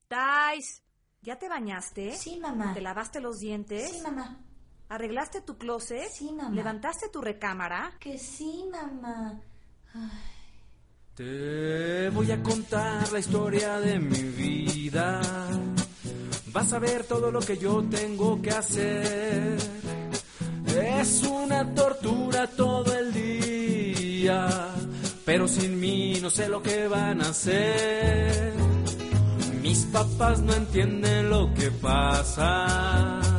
Thais, ¿ya te bañaste? Sí, mamá. ¿Te lavaste los dientes? Sí, mamá. ¿Arreglaste tu closet? Sí, mamá. ¿Levantaste tu recámara? Que sí, mamá. Ay. Te voy a contar la historia de mi vida. Vas a ver todo lo que yo tengo que hacer. Es una tortura todo el día, pero sin mí no sé lo que van a hacer. Mis papás no entienden lo que pasa.